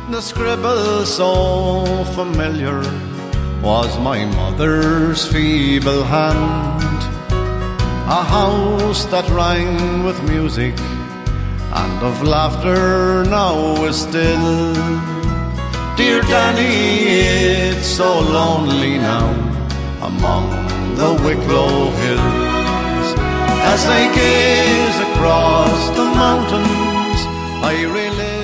The scribble so familiar was my mother's feeble hand. A house that rang with music and of laughter now is still. Dear Danny, it's so lonely now among the Wicklow hills. As I gaze across the mountains, I relive